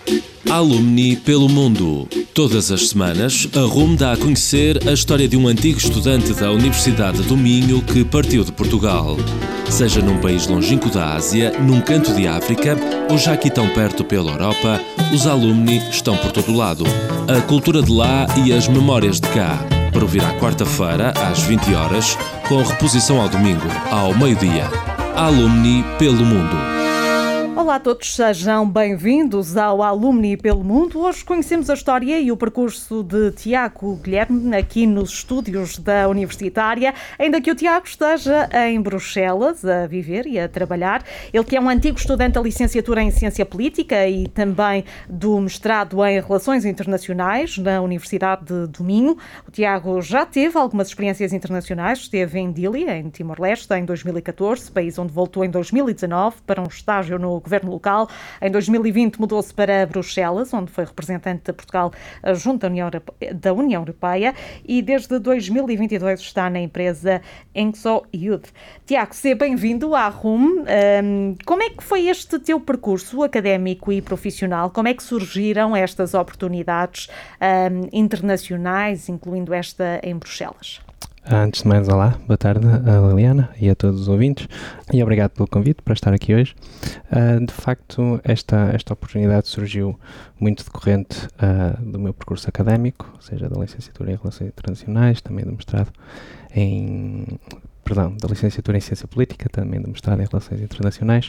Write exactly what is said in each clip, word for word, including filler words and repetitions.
Alumni pelo mundo. Todas as semanas, a R U M dá a conhecer a história de um antigo estudante da Universidade do Minho que partiu de Portugal. Seja num país longínquo da Ásia, num canto de África ou já aqui tão perto pela Europa, os alumni estão por todo lado. A cultura de lá e as memórias de cá. Para ouvir à quarta-feira, às vinte horas, com reposição ao domingo, ao meio-dia. Alumni pelo mundo. Olá a todos, sejam bem-vindos ao Alumni pelo Mundo. Hoje conhecemos a história e o percurso de Tiago Guilherme aqui nos estúdios da Universitária, ainda que o Tiago esteja em Bruxelas a viver e a trabalhar. Ele que é um antigo estudante da licenciatura em Ciência Política e também do mestrado em Relações Internacionais na Universidade do Minho. O Tiago já teve algumas experiências internacionais, esteve em Dili, em Timor-Leste, em dois mil e catorze, país onde voltou em dois mil e dezanove para um estágio no governo local. Em dois mil e vinte mudou-se para Bruxelas, onde foi representante de Portugal junto da União Europeia, da União Europeia e desde dois mil e vinte e dois está na empresa Enxo Youth. Tiago, seja bem-vindo à R U M. Um, como é que foi este teu percurso académico e profissional? Como é que surgiram estas oportunidades um, internacionais, incluindo esta em Bruxelas? Antes de mais, olá, boa tarde a Liliana e a todos os ouvintes e obrigado pelo convite para estar aqui hoje. Uh, de facto, esta, esta oportunidade surgiu muito decorrente uh, do meu percurso académico, ou seja, da licenciatura em Relações Internacionais, também do mestrado em... Perdão, da licenciatura em Ciência Política, também do mestrado em Relações Internacionais.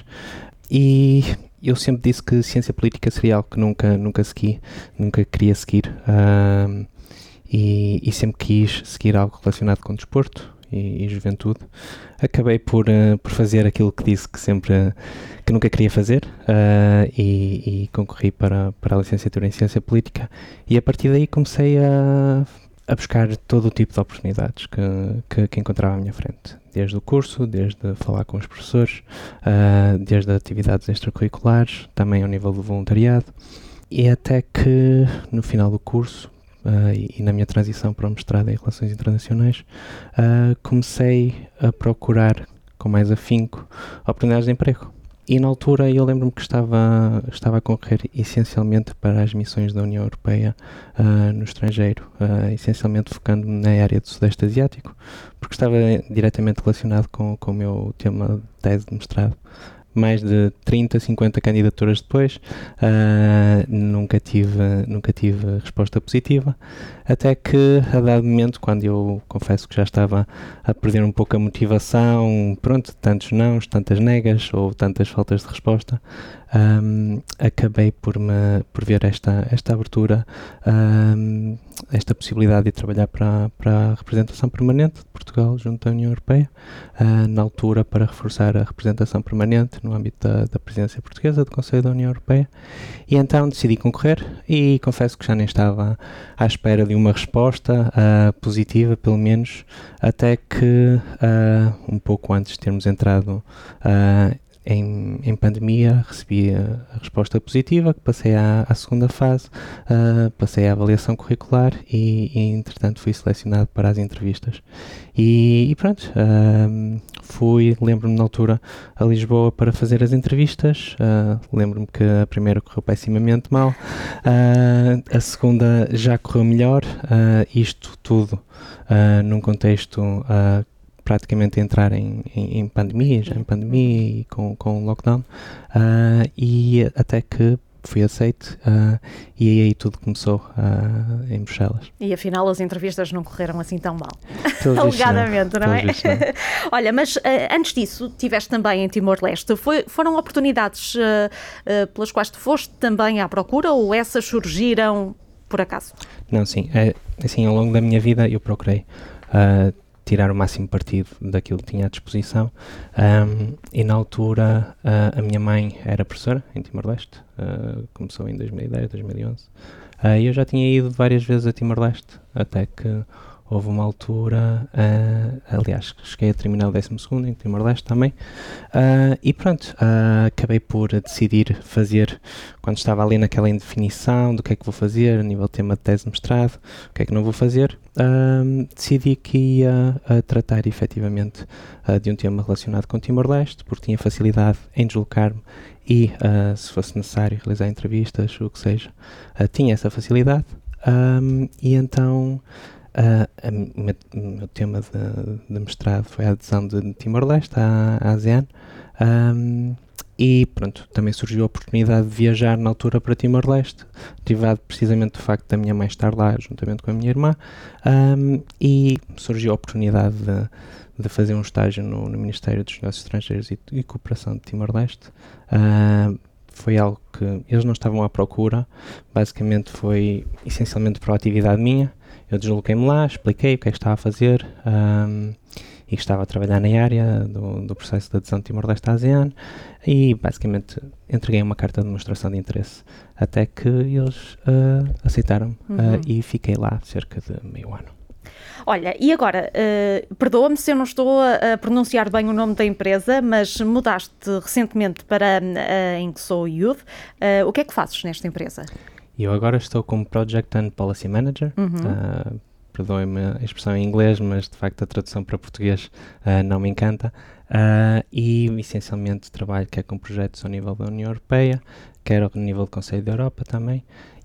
E eu sempre disse que Ciência Política seria algo que nunca, nunca segui, nunca queria seguir. Uh, E, e sempre quis seguir algo relacionado com desporto e, e juventude. Acabei por, uh, por fazer aquilo que disse que sempre uh, que nunca queria fazer uh, e, e concorri para, para a licenciatura em Ciência Política e a partir daí comecei a, a buscar todo o tipo de oportunidades que, que, que encontrava à minha frente. Desde o curso, desde falar com os professores, uh, desde atividades extracurriculares, também ao nível do voluntariado e até que no final do curso Uh, e, e na minha transição para o mestrado em Relações Internacionais, uh, comecei a procurar com mais afinco oportunidades de emprego. E na altura eu lembro-me que estava, estava a concorrer essencialmente para as missões da União Europeia uh, no estrangeiro, uh, essencialmente focando-me na área do Sudeste Asiático, porque estava diretamente relacionado com, com o meu tema de tese de mestrado. Mais de trinta, cinquenta candidaturas depois, uh, nunca tive, nunca tive resposta positiva, até que a dado momento, quando eu confesso que já estava a perder um pouco a motivação, pronto, tantos nãos, tantas negas ou tantas faltas de resposta, um, acabei por, me, por ver esta, esta abertura, um, esta possibilidade de trabalhar para, para a representação permanente de Portugal junto à União Europeia, uh, na altura para reforçar a representação permanente no âmbito da, da presidência portuguesa do Conselho da União Europeia, e então decidi concorrer e confesso que já nem estava à espera de uma resposta uh, positiva, pelo menos, até que uh, um pouco antes de termos entrado uh, Em, em pandemia, recebi a, a resposta positiva, que passei à, à segunda fase, uh, passei à avaliação curricular e, e, entretanto, fui selecionado para as entrevistas. E, e pronto, uh, fui, lembro-me na altura, a Lisboa para fazer as entrevistas. Uh, lembro-me que a primeira correu pessimamente mal, uh, a segunda já correu melhor, uh, isto tudo uh, num contexto uh, praticamente entrar em, em, em pandemia, já em pandemia e com, com lockdown, uh, e até que fui aceito uh, e aí tudo começou uh, em Bruxelas. E afinal as entrevistas não correram assim tão mal, alegadamente, não, não é? Olha, mas uh, antes disso, tiveste também em Timor-Leste, Foi, foram oportunidades uh, uh, pelas quais tu foste também à procura ou essas surgiram por acaso? Não, sim, é, assim, ao longo da minha vida eu procurei uh, tirar o máximo partido daquilo que tinha à disposição, um, e na altura uh, a minha mãe era professora em Timor-Leste, uh, começou em dois mil e dez, dois mil e onze, uh, e eu já tinha ido várias vezes a Timor-Leste, até que houve uma altura, uh, aliás, cheguei a terminar o décimo segundo em Timor-Leste também, uh, e pronto, uh, acabei por decidir fazer, quando estava ali naquela indefinição do que é que vou fazer, a nível de tema de tese de mestrado, o que é que não vou fazer, uh, decidi que ia uh, tratar efetivamente uh, de um tema relacionado com Timor-Leste, porque tinha facilidade em deslocar-me e, uh, se fosse necessário realizar entrevistas, o que seja, uh, tinha essa facilidade. Um, e então uh, o meu, meu tema de, de mestrado foi a adesão de Timor-Leste à, à ASEAN. Um, E pronto, também surgiu a oportunidade de viajar na altura para Timor-Leste, derivado precisamente do facto da minha mãe estar lá, juntamente com a minha irmã, um, e surgiu a oportunidade de, de fazer um estágio no, no Ministério dos Negócios Estrangeiros e, e Cooperação de Timor-Leste. Uh, foi algo que eles não estavam à procura, basicamente foi essencialmente proatividade minha. Eu desloquei-me lá, expliquei o que é que estava a fazer, um, e que estava a trabalhar na área do, do processo de adesão de Timor-Leste à ASEAN, e basicamente entreguei uma carta de demonstração de interesse, até que eles uh, aceitaram, uhum. uh, e fiquei lá cerca de meio ano. Olha, e agora, uh, perdoa-me se eu não estou a, a pronunciar bem o nome da empresa, mas mudaste recentemente para a Inxo Youth. Uh, o que é que fazes nesta empresa? Eu agora estou como Project and Policy Manager. Uhum. Uh, Perdoem-me a expressão em inglês, mas de facto a tradução para português uh, não me encanta. Uh, e essencialmente trabalho quer com projetos ao nível da União Europeia, quer ao nível do Conselho da Europa também,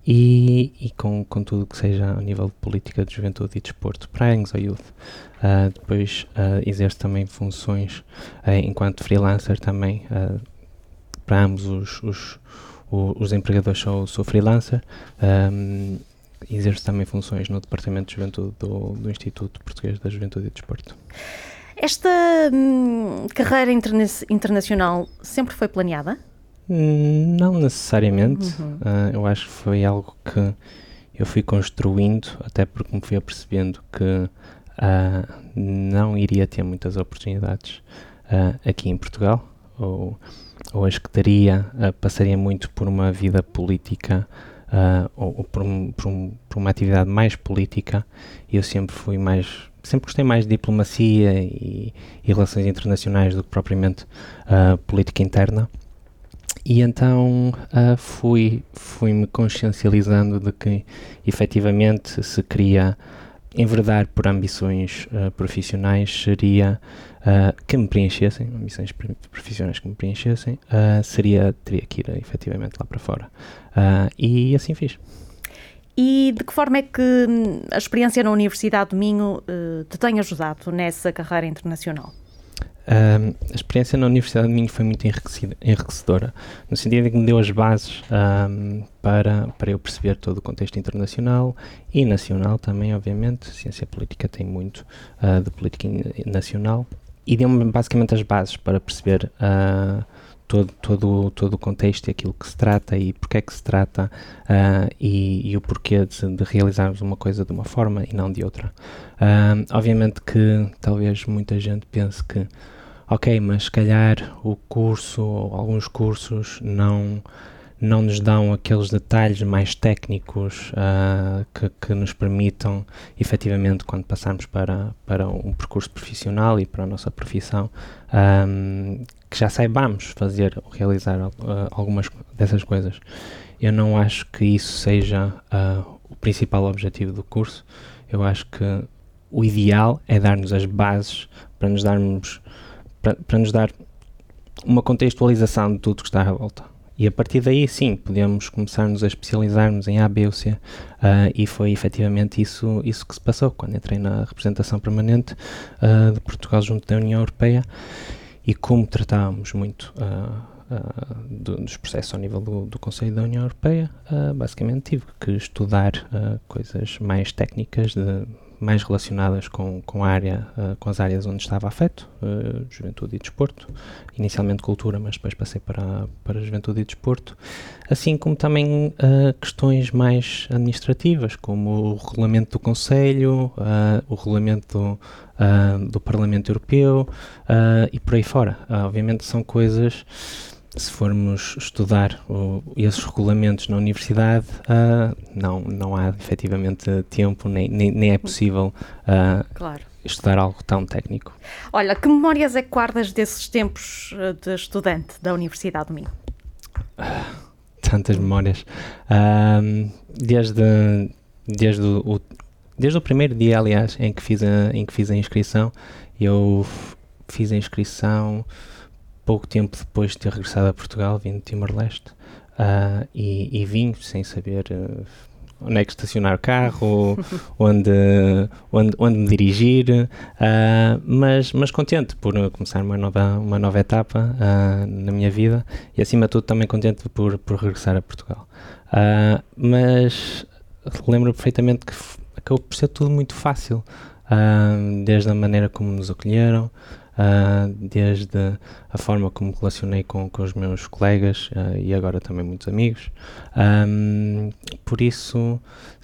e, e com, com tudo que seja ao nível de política de juventude e desporto para a Inxo Youth. Uh, depois uh, exerço também funções uh, enquanto freelancer também, uh, para ambos os, os, os, os empregadores. Sou, sou freelancer. Um, Exerço também funções no Departamento de Juventude do, do Instituto Português da Juventude e Desporto. Esta hum, carreira interna- internacional sempre foi planeada? Não necessariamente. Uhum. Uh, eu acho que foi algo que eu fui construindo, até porque me fui apercebendo que uh, não iria ter muitas oportunidades uh, aqui em Portugal, ou, ou as que teria uh, passaria muito por uma vida política, Uh, ou, ou por, um, por, um, por uma atividade mais política. Eu sempre fui mais, sempre gostei mais de diplomacia e, e relações internacionais do que propriamente uh, política interna, e então uh, fui, fui-me consciencializando de que efetivamente se queria enverdar por ambições uh, profissionais seria uh, que me preenchessem, ambições profissionais que me preenchessem, uh, seria, teria que ir uh, efetivamente lá para fora. Uh, e assim fiz. E de que forma é que a experiência na Universidade do Minho uh, te tem ajudado nessa carreira internacional? Um, a experiência na Universidade do Minho foi muito enriquecedora, no sentido de que me deu as bases um, para, para eu perceber todo o contexto internacional e nacional também, obviamente. A ciência política tem muito uh, de política nacional, e deu-me basicamente as bases para perceber uh, todo, todo, todo o contexto e aquilo que se trata e porque é que se trata, uh, e, e o porquê de, de realizarmos uma coisa de uma forma e não de outra. Uh, obviamente que talvez muita gente pense que ok, mas se calhar o curso ou alguns cursos não, não nos dão aqueles detalhes mais técnicos uh, que, que nos permitam, efetivamente, quando passarmos para, para um percurso profissional e para a nossa profissão, um, que já saibamos fazer ou realizar uh, algumas dessas coisas. Eu não acho que isso seja uh, o principal objetivo do curso. Eu acho que o ideal é dar-nos as bases para nos darmos Para, para nos dar uma contextualização de tudo que está à volta. E a partir daí, sim, podemos começar-nos a especializarmos em A, B ou C. Uh, e foi efetivamente isso, isso que se passou quando entrei na representação permanente uh, de Portugal junto da União Europeia. E como tratávamos muito uh, uh, do, dos processos ao nível do, do Conselho da União Europeia, uh, basicamente tive que estudar uh, coisas mais técnicas, de, mais relacionadas com, com, a área, uh, com as áreas onde estava afeto, uh, juventude e desporto, inicialmente cultura, mas depois passei para, para juventude e desporto, assim como também uh, questões mais administrativas, como o regulamento do Conselho, uh, o regulamento do, uh, do Parlamento Europeu uh, e por aí fora. Uh, obviamente são coisas, se formos estudar o, esses regulamentos na universidade, uh, não, não há efetivamente tempo, nem, nem, nem é possível uh, claro. estudar algo tão técnico. Olha, que memórias é que guardas desses tempos de estudante da Universidade do Minho? Uh, tantas memórias. Uh, desde, desde, o, desde o primeiro dia, aliás, em que fiz a, em que fiz a inscrição, eu f- fiz a inscrição pouco tempo depois de ter regressado a Portugal, vim de Timor-Leste, uh, e, e vim sem saber uh, onde é que estacionar o carro, onde, onde, onde me dirigir, uh, mas, mas contente por começar uma nova, uma nova etapa uh, na minha vida e, acima de tudo, também contente por, por regressar a Portugal. Uh, mas lembro perfeitamente que f- acabou por ser tudo muito fácil, uh, desde a maneira como nos acolheram, Uh, desde a forma como me relacionei com, com os meus colegas uh, e agora também muitos amigos. Um, por isso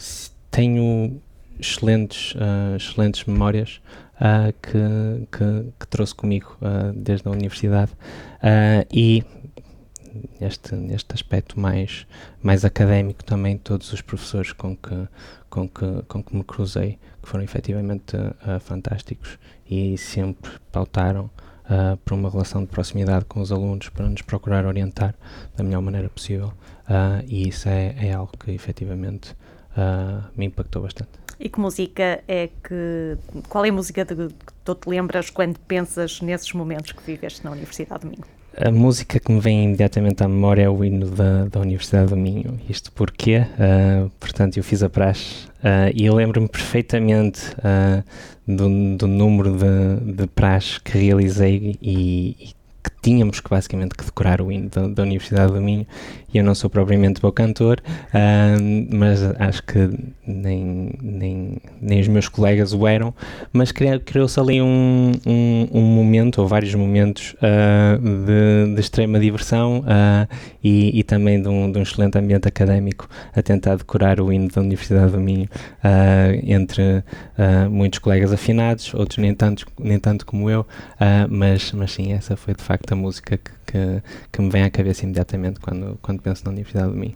tenho excelentes, uh, excelentes memórias uh, que, que, que trouxe comigo uh, desde a universidade, uh, e neste, neste aspecto mais, mais académico também todos os professores com que, com que, com que me cruzei, que foram efetivamente uh, fantásticos e sempre pautaram uh, por uma relação de proximidade com os alunos para nos procurar orientar da melhor maneira possível, uh, e isso é, é algo que efetivamente uh, me impactou bastante. E que música é que... Qual é a música de que tu te lembras quando pensas nesses momentos que viveste na Universidade do Minho? A música que me vem imediatamente à memória é o hino da, da Universidade do Minho. Isto porque, uh, portanto, eu fiz a praxe uh, e eu lembro-me perfeitamente uh, do, do número de, de praxe que realizei e, e que tínhamos que basicamente que decorar o hino da, da Universidade do Minho, e eu não sou propriamente bom cantor, uh, mas acho que nem, nem, nem os meus colegas o eram, mas criou-se ali um, um, um momento, ou vários momentos uh, de, de extrema diversão uh, e, e também de um, de um excelente ambiente académico a tentar decorar o hino da Universidade do Minho, uh, entre uh, muitos colegas afinados, outros nem tanto, nem tanto como eu, uh, mas, mas sim, essa foi de facto a música que, que, que me vem à cabeça imediatamente quando, quando penso na Universidade do Minho.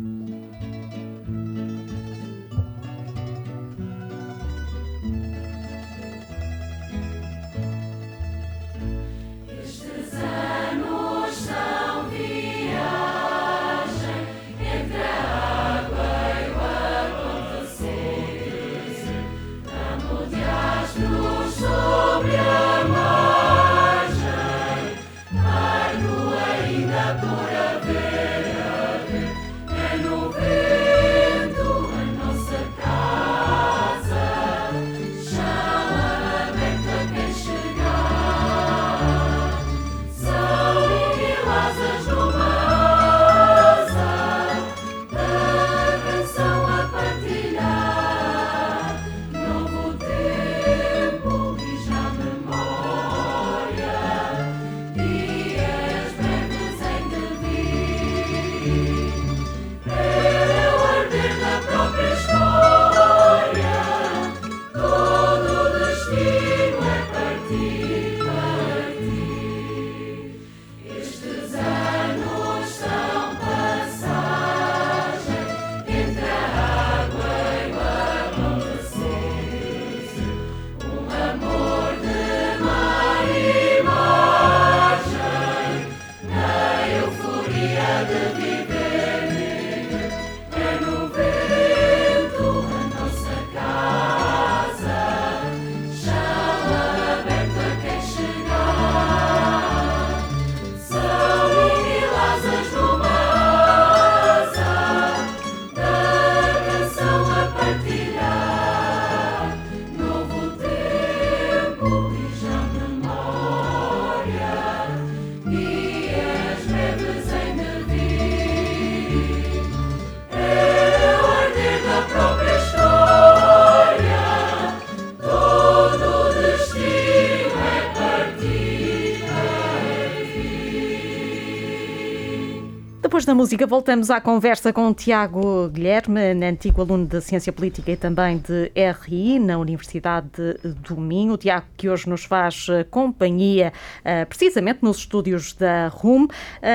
Depois da música, voltamos à conversa com o Tiago Guilherme, antigo aluno de Ciência Política e também de R I na Universidade do Minho. O Tiago que hoje nos faz companhia, precisamente nos estúdios da R U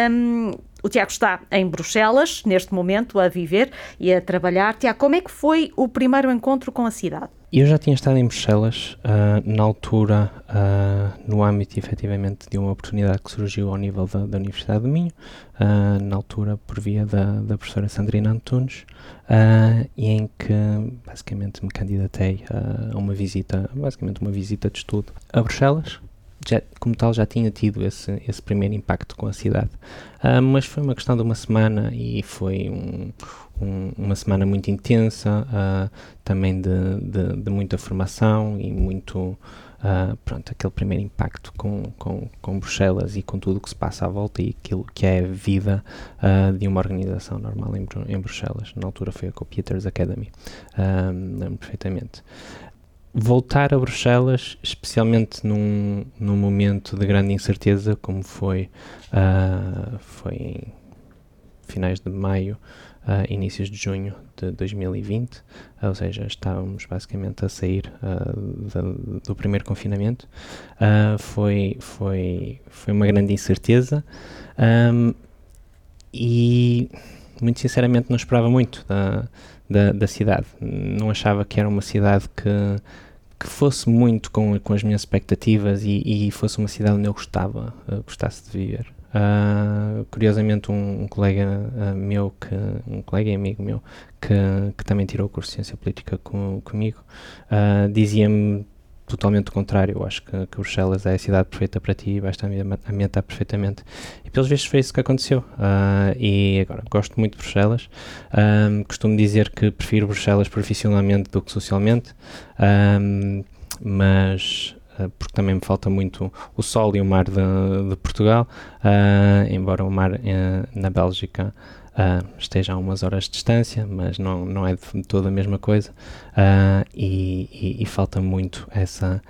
M. O Tiago está em Bruxelas, neste momento, a viver e a trabalhar. Tiago, como é que foi o primeiro encontro com a cidade? Eu já tinha estado em Bruxelas, uh, na altura, uh, no âmbito, efetivamente, de uma oportunidade que surgiu ao nível da, da Universidade do Minho, uh, na altura por via da, da professora Sandrina Antunes, uh, e em que, basicamente, me candidatei a uma visita, basicamente uma visita de estudo a Bruxelas. já, como tal já tinha tido esse, esse primeiro impacto com a cidade. Uh, mas foi uma questão de uma semana e foi um, um, uma semana muito intensa, uh, também de, de, de muita formação e muito, uh, pronto, aquele primeiro impacto com, com, com Bruxelas e com tudo o que se passa à volta e aquilo que é a vida uh, de uma organização normal em, em Bruxelas. Na altura foi a Computers Academy, uh, lembro perfeitamente. Voltar a Bruxelas, especialmente num, num momento de grande incerteza, como foi, uh, foi em finais de maio, uh, inícios de junho de dois mil e vinte, uh, ou seja, estávamos basicamente a sair uh, de, do primeiro confinamento, uh, foi, foi, foi uma grande incerteza um, e, muito sinceramente, não esperava muito da Da, da cidade. Não achava que era uma cidade que, que fosse muito com, com as minhas expectativas e, e fosse uma cidade onde eu gostava, uh, gostasse de viver. Uh, curiosamente, um, um colega uh, meu, que, um colega e amigo meu, que, que também tirou o curso de Ciência Política com, comigo, uh, dizia-me totalmente o contrário. Eu acho que, que Bruxelas é a cidade perfeita para ti e vais-te ambientar perfeitamente. E pelos vistos foi isso que aconteceu. Uh, e agora, gosto muito de Bruxelas. Um, costumo dizer que prefiro Bruxelas profissionalmente do que socialmente, um, mas uh, porque também me falta muito o sol e o mar de, de Portugal, uh, embora o mar uh, na Bélgica Uh, esteja a umas horas de distância, mas não, não é de toda a mesma coisa, uh, e, e, e falta muito essa,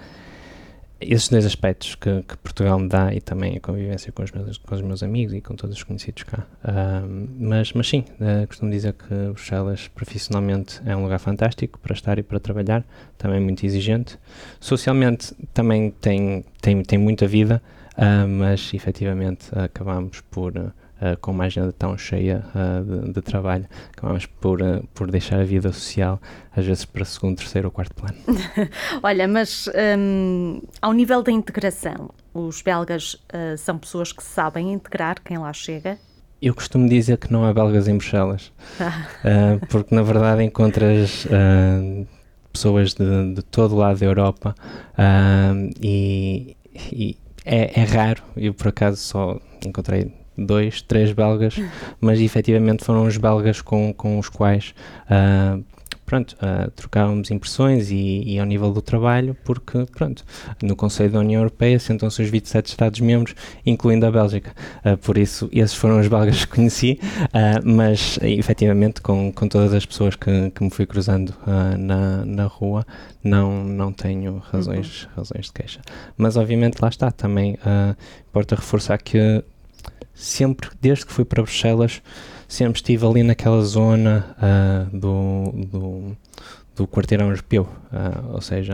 esses dois aspectos que, que Portugal me dá e também a convivência com os meus, com os meus amigos e com todos os conhecidos cá. Uh, mas, mas sim, uh, costumo dizer que Bruxelas profissionalmente é um lugar fantástico para estar e para trabalhar, também muito exigente. Socialmente também tem, tem, tem muita vida, uh, mas efetivamente acabamos por... Uh, Uh, com uma agenda tão cheia uh, de, de trabalho, acabamos por, uh, por deixar a vida social às vezes para segundo, terceiro ou quarto plano. Olha, mas um, ao nível da integração, os belgas uh, são pessoas que sabem integrar quem lá chega? Eu costumo dizer que não há belgas em Bruxelas, uh, porque na verdade encontras uh, pessoas de, de todo o lado da Europa uh, e, e é, é raro. Eu por acaso só encontrei dois, três belgas, mas efetivamente foram os belgas com, com os quais uh, pronto, uh, trocávamos impressões e, e ao nível do trabalho, porque pronto, no Conselho da União Europeia sentam-se os vinte e sete Estados-membros, incluindo a Bélgica, uh, por isso esses foram os belgas que conheci, uh, mas efetivamente com, com todas as pessoas que, que me fui cruzando uh, na, na rua, não, não tenho razões, uhum. razões de queixa. Mas obviamente lá está, também uh, importa reforçar que sempre, desde que fui para Bruxelas, sempre estive ali naquela zona uh, do, do, do quarteirão europeu, uh, ou seja,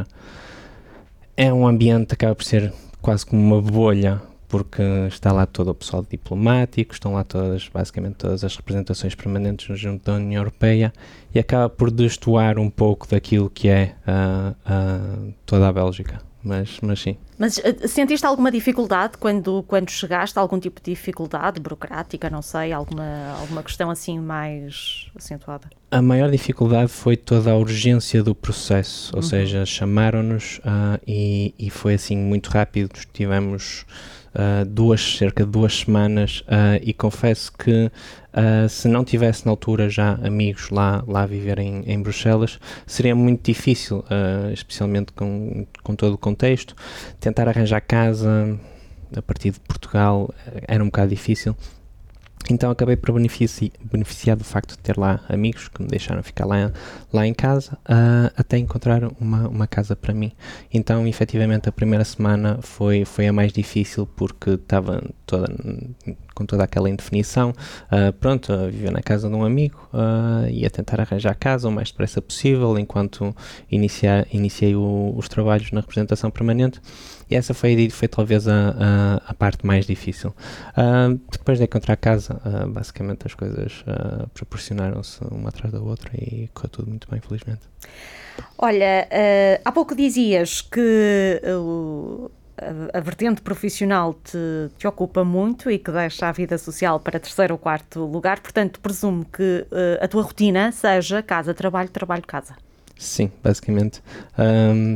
é um ambiente que acaba por ser quase como uma bolha, porque está lá todo o pessoal diplomático, estão lá todas, basicamente todas as representações permanentes junto da União Europeia e acaba por destoar um pouco daquilo que é uh, uh, toda a Bélgica. Mas, mas sim. Mas uh, sentiste alguma dificuldade quando, quando chegaste? Algum tipo de dificuldade burocrática, não sei, alguma, alguma questão assim mais acentuada? A maior dificuldade foi toda a urgência do processo, ou uhum. seja, chamaram-nos uh, e, e foi assim muito rápido, tivemos uh, duas, cerca de duas semanas uh, e confesso que Uh, se não tivesse na altura já amigos lá, lá a viver em, em Bruxelas, seria muito difícil, uh, especialmente com, com todo o contexto. Tentar arranjar casa a partir de Portugal era um bocado difícil. Então acabei por benefici- beneficiar do facto de ter lá amigos que me deixaram ficar lá, lá em casa, uh, até encontrar uma, uma casa para mim. Então, efetivamente, a primeira semana foi, foi a mais difícil porque estava toda, com toda aquela indefinição, uh, pronto, a viver na casa de um amigo uh, e a tentar arranjar casa o mais depressa possível enquanto inicia, iniciei o, os trabalhos na representação permanente. E essa foi, foi talvez a, a, a parte mais difícil. Uh, depois de encontrar casa, uh, basicamente as coisas uh, proporcionaram-se uma atrás da outra e correu tudo muito bem, felizmente. Olha, uh, há pouco dizias que uh, a, a vertente profissional te, te ocupa muito e que deixa a vida social para terceiro ou quarto lugar, portanto presumo que uh, a tua rotina seja casa, trabalho, trabalho, casa. Sim, basicamente. Um,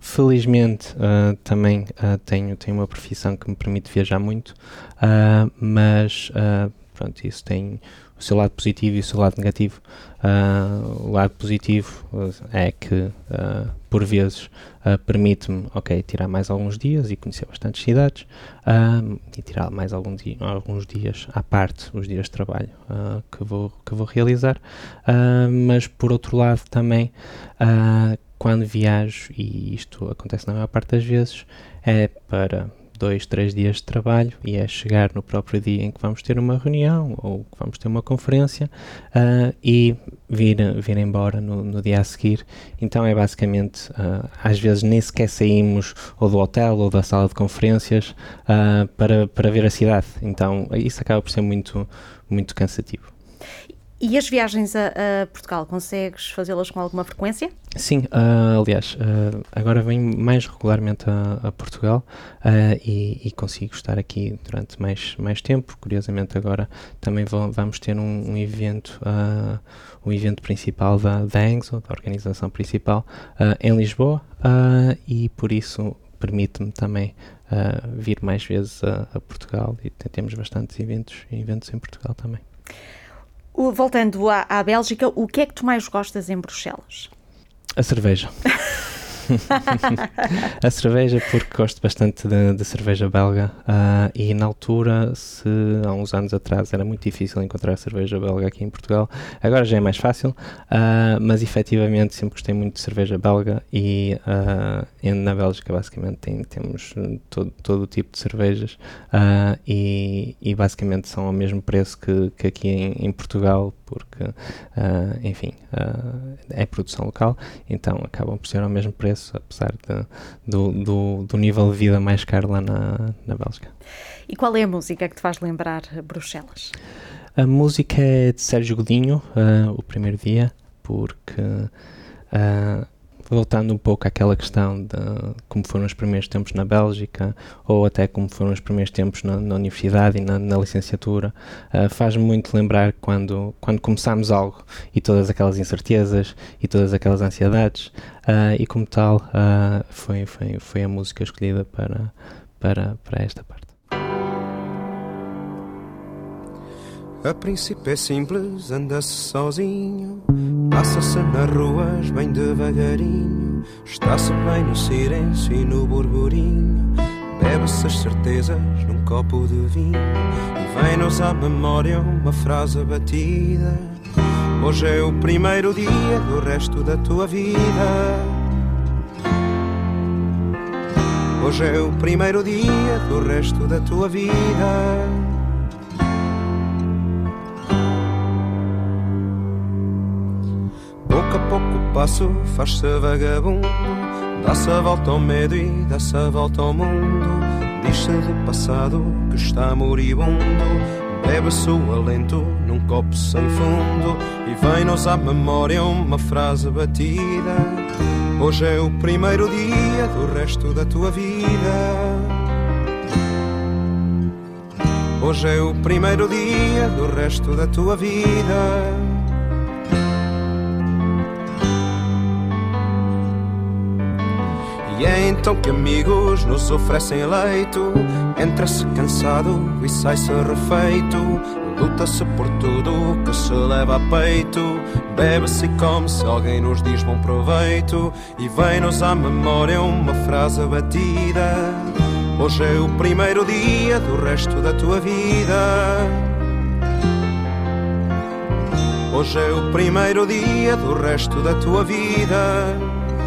felizmente uh, também uh, tenho, tenho uma profissão que me permite viajar muito, uh, mas uh, pronto, isso tem o seu lado positivo e o seu lado negativo. Uh, o lado positivo uh, é que, uh, por vezes, uh, permite-me, ok, tirar mais alguns dias e conhecer bastantes cidades, uh, e tirar mais algum dia, alguns dias à parte, os dias de trabalho uh, que, vou, que vou realizar, uh, mas, por outro lado, também, uh, quando viajo, e isto acontece na maior parte das vezes, é para dois, três dias de trabalho e é chegar no próprio dia em que vamos ter uma reunião ou que vamos ter uma conferência uh, e vir, vir embora no, no dia a seguir. Então é basicamente, uh, às vezes nem sequer saímos ou do hotel ou da sala de conferências uh, para, para ver a cidade. Então isso acaba por ser muito, muito cansativo. E as viagens a, a Portugal, consegues fazê-las com alguma frequência? Sim, uh, aliás, uh, agora venho mais regularmente a, a Portugal uh, e, e consigo estar aqui durante mais, mais tempo. Curiosamente agora também vou, vamos ter um, um evento, uh, um evento principal da, da ANGSO, da organização principal, uh, em Lisboa, uh, e por isso permite-me também uh, vir mais vezes a, a Portugal, e temos bastantes eventos, eventos em Portugal também. Voltando à, à Bélgica, o que é que tu mais gostas em Bruxelas? A cerveja. A cerveja, porque gosto bastante de, de cerveja belga, uh, e na altura, se há uns anos atrás era muito difícil encontrar cerveja belga aqui em Portugal, agora já é mais fácil, uh, mas efetivamente sempre gostei muito de cerveja belga e uh, na Bélgica basicamente tem, temos todo, todo o tipo de cervejas uh, e, e basicamente são ao mesmo preço que, que aqui em, em Portugal, porque uh, enfim, uh, é produção local, então acabam por ser ao mesmo preço, apesar de, do, do, do nível de vida mais caro lá na, na Bélgica. E qual é a música que te faz lembrar Bruxelas? A música é de Sérgio Godinho, uh, O Primeiro Dia, porque uh, voltando um pouco àquela questão de como foram os primeiros tempos na Bélgica, ou até como foram os primeiros tempos na, na universidade e na, na licenciatura, uh, faz-me muito lembrar quando, quando começámos algo e todas aquelas incertezas e todas aquelas ansiedades, uh, e como tal uh, foi, foi, foi a música escolhida para, para, para esta parte. A princípio é simples, anda-se sozinho, passa-se nas ruas bem devagarinho, está-se bem no silêncio e no burburinho, bebe-se as certezas num copo de vinho e vem-nos à memória uma frase batida: hoje é o primeiro dia do resto da tua vida. Hoje é o primeiro dia do resto da tua vida. Pouco a pouco o passo faz-se vagabundo, dá-se a volta ao medo e dá-se a volta ao mundo, diz-se do passado que está moribundo, bebe-se o alento num copo sem fundo e vem-nos à memória uma frase batida: hoje é o primeiro dia do resto da tua vida. Hoje é o primeiro dia do resto da tua vida. E é então que amigos nos oferecem leito, entra-se cansado e sai-se refeito, luta-se por tudo que se leva a peito, bebe-se e come-se, alguém nos diz bom proveito e vem-nos à memória uma frase batida: hoje é o primeiro dia do resto da tua vida. Hoje é o primeiro dia do resto da tua vida.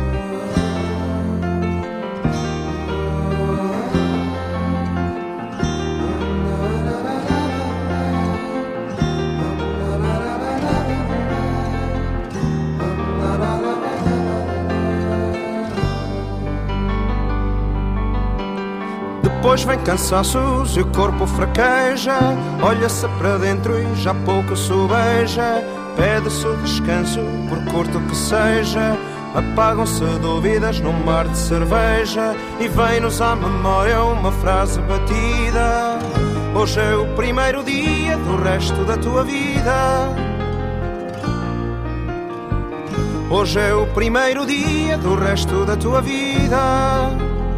Depois vem cansaços e o corpo fraqueja, olha-se para dentro e já pouco se beija, pede-se o descanso, por curto que seja, apagam-se dúvidas num mar de cerveja e vem-nos à memória uma frase batida: hoje é o primeiro dia do resto da tua vida. Hoje é o primeiro dia do resto da tua vida.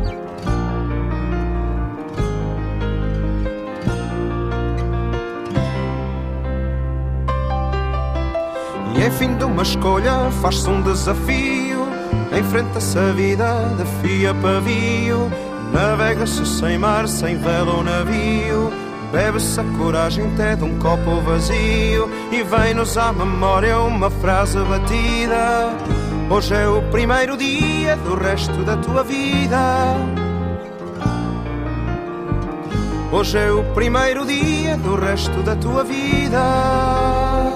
E é fim de uma escolha, faz-se um desafio. Enfrenta-se a vida de fio a pavio. Navega-se sem mar, sem vela ou navio. Bebe-se a coragem até de um copo vazio. E vem-nos à memória uma frase batida. Hoje é o primeiro dia do resto da tua vida. Hoje é o primeiro dia do resto da tua vida.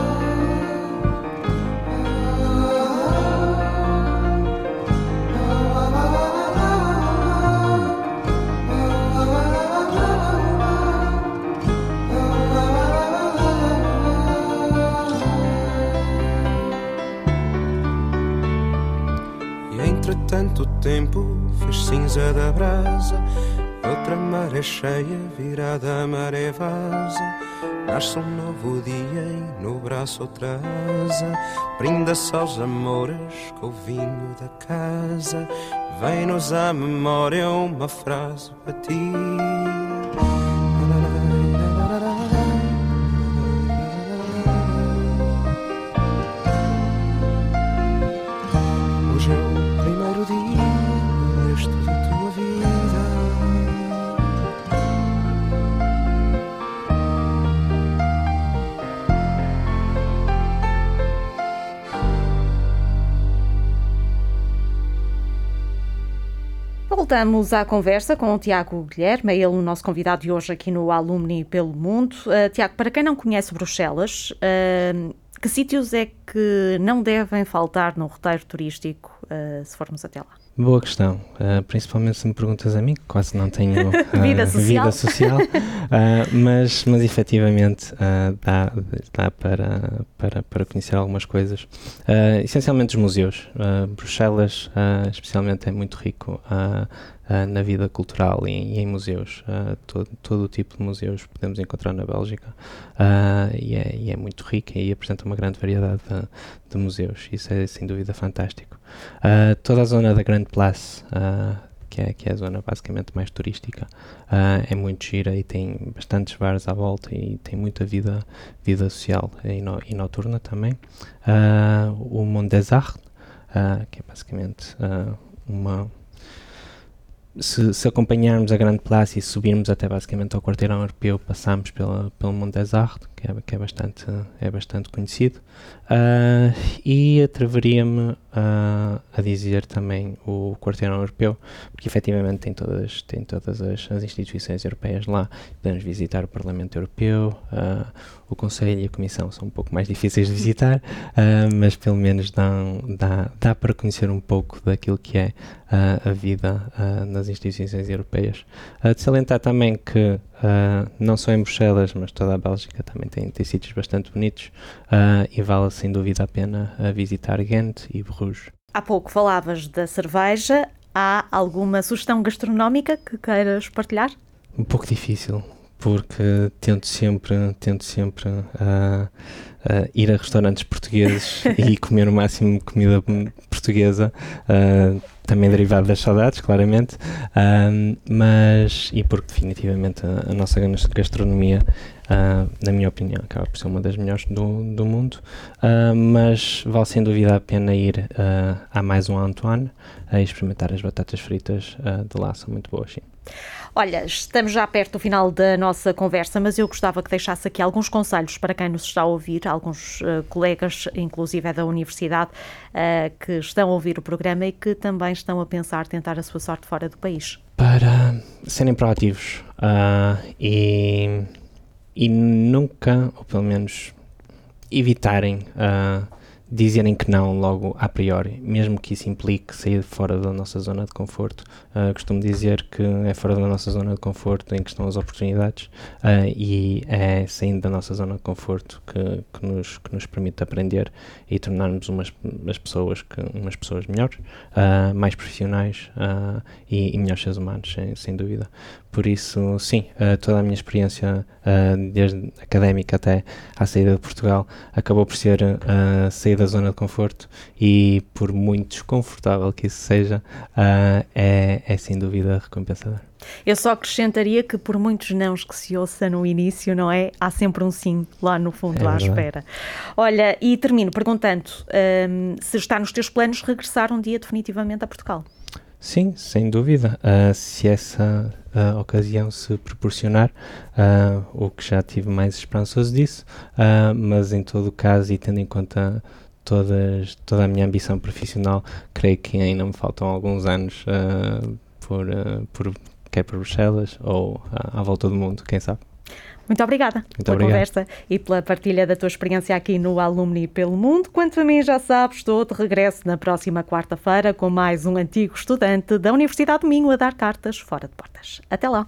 Tanto tempo fez cinza da brasa, outra maré cheia virada a maré vaza. Nasce um novo dia e no braço outra asa. Brinda-se aos amores com o vinho da casa. Vem-nos à memória uma frase batida. Hoje é o primeiro dia do resto da tua vida. Voltamos à conversa com o Tiago Guilherme, é ele o nosso convidado de hoje aqui no Alumni pelo Mundo. Uh, Tiago, para quem não conhece Bruxelas, uh, que sítios é que não devem faltar no roteiro turístico, uh, se formos até lá? Boa questão, uh, principalmente se me perguntas a mim, que quase não tenho uh, vida social, vida social uh, mas, mas efetivamente uh, dá, dá para, para, para conhecer algumas coisas, uh, essencialmente os museus. uh, Bruxelas uh, especialmente é muito rico uh, uh, na vida cultural e, e em museus. Uh, todo, todo o tipo de museus podemos encontrar na Bélgica, uh, e, é, e é muito rico e apresenta uma grande variedade de, de museus. Isso é sem dúvida fantástico. Uh, toda a zona da Grande Place, uh, que, é, que é a zona basicamente mais turística, uh, é muito gira e tem bastantes bares à volta e tem muita vida, vida social e, no, e noturna também. Uh, o Mont des Arts, uh, que é basicamente uh, uma... Se, se acompanharmos a Grande Place e subirmos até basicamente ao Quarteirão Europeu, passamos pela, pelo Mont des Arts, que é, que é, bastante, é bastante conhecido. Uh, e atreveria-me uh, a dizer também o Quarteirão Europeu, porque efetivamente tem todas, tem todas as, as instituições europeias lá. Podemos visitar o Parlamento Europeu, uh, o Conselho e a Comissão são um pouco mais difíceis de visitar, uh, mas pelo menos dão, dá, dá para conhecer um pouco daquilo que é uh, a vida uh, nas instituições europeias. Uh, de salientar também que Uh, não só em Bruxelas, mas toda a Bélgica também tem, tem sítios bastante bonitos, uh, e vale sem dúvida a pena uh, visitar Ghent e Bruges. Há pouco falavas da cerveja, há alguma sugestão gastronómica que queiras partilhar? Um pouco difícil, porque tento sempre, tento sempre uh, uh, ir a restaurantes portugueses e comer o máximo de comida portuguesa, uh, também derivado das saudades, claramente, um, mas, e porque definitivamente a, a nossa gastronomia, uh, na minha opinião, acaba por ser uma das melhores do, do mundo, uh, mas vale sem dúvida a pena ir uh, à Maison Antoine a experimentar as batatas fritas uh, de lá, são muito boas, sim. Olha, estamos já perto do final da nossa conversa, mas eu gostava que deixasse aqui alguns conselhos para quem nos está a ouvir, alguns uh, colegas, inclusive é da universidade, uh, que estão a ouvir o programa e que também estão a pensar tentar a sua sorte fora do país. Para serem proativos uh, e, e nunca, ou pelo menos evitarem uh, dizerem que não logo a priori, mesmo que isso implique sair fora da nossa zona de conforto. Uh, costumo dizer que é fora da nossa zona de conforto em que estão as oportunidades, uh, e é saindo da nossa zona de conforto que, que, nos, que nos permite aprender e tornarmos umas, umas, pessoas, que, umas pessoas melhores, uh, mais profissionais uh, e, e melhores seres humanos, sem, sem dúvida. Por isso, sim, uh, toda a minha experiência, uh, desde académica até à saída de Portugal, acabou por ser uh, sair da zona de conforto e, por muito desconfortável que isso seja, uh, é, é sem dúvida recompensador. Eu só acrescentaria que, por muitos nãos que se ouça no início, não é? Há sempre um sim lá no fundo, é à espera. Olha, e termino perguntando um, se está nos teus planos regressar um dia definitivamente a Portugal. Sim, sem dúvida. Uh, se essa uh, ocasião se proporcionar, uh, o que já tive mais esperançoso disso, uh, mas em todo o caso, e tendo em conta todas, toda a minha ambição profissional, creio que ainda me faltam alguns anos uh, por, uh, por, quer por Bruxelas ou uh, à volta do mundo, quem sabe. Muito obrigada Muito pela obrigado. conversa e pela partilha da tua experiência aqui no Alumni pelo Mundo. Quanto a mim, já sabes, estou de regresso na próxima quarta-feira com mais um antigo estudante da Universidade do Minho a dar cartas fora de portas. Até lá!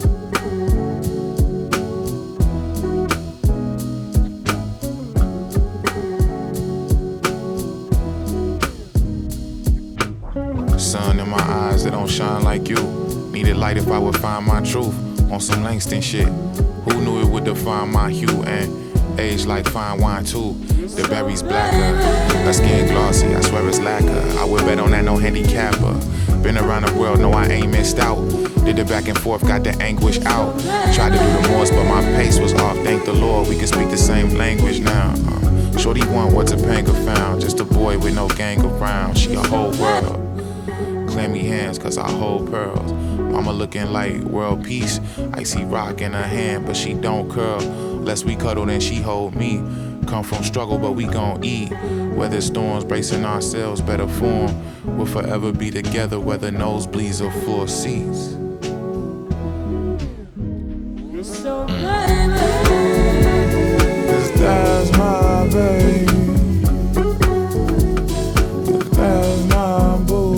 Sun in my eyes, they don't shine like you. Needed light if I would find my truth on some Langston shit. Who knew it would define my hue and age like fine wine too? The berry's blacker, her skin glossy, I swear it's lacquer. I would bet on that, no handicapper. Been around the world, no I ain't missed out. Did it back and forth, got the anguish out. Tried to do the most, but my pace was off. Thank the Lord, we can speak the same language now. uh, Shorty want what Topanga found. Just a boy with no gang around. She a whole world. Clammy hands, cause I hold pearls. Mama looking like world peace. Icy rock in her hand, but she don't curl. Less we cuddle than she hold me. Come from struggle, but we gon' eat. Weather storms, bracing ourselves, better form. We'll forever be together, whether nosebleeds or floor seats. Mm. Cause that's my baby. That's my boo.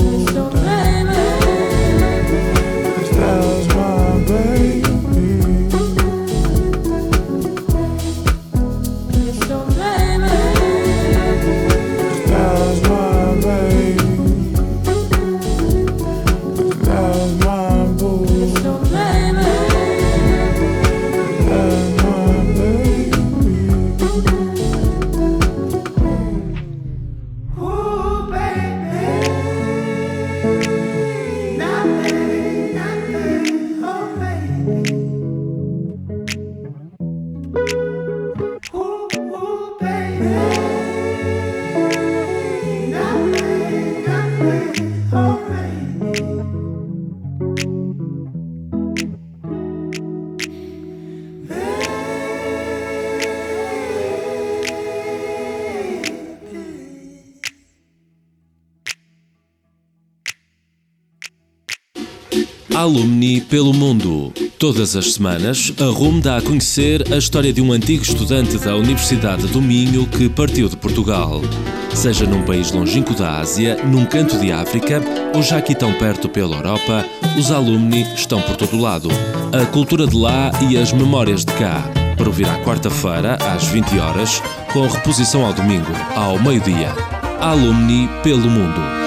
Alumni pelo Mundo. Todas as semanas, a R U M dá a conhecer a história de um antigo estudante da Universidade do Minho que partiu de Portugal. Seja num país longínquo da Ásia, num canto de África ou já aqui tão perto pela Europa, os alumni estão por todo lado. A cultura de lá e as memórias de cá. Para ouvir à quarta-feira, às vinte horas, com reposição ao domingo, ao meio-dia. Alumni pelo Mundo.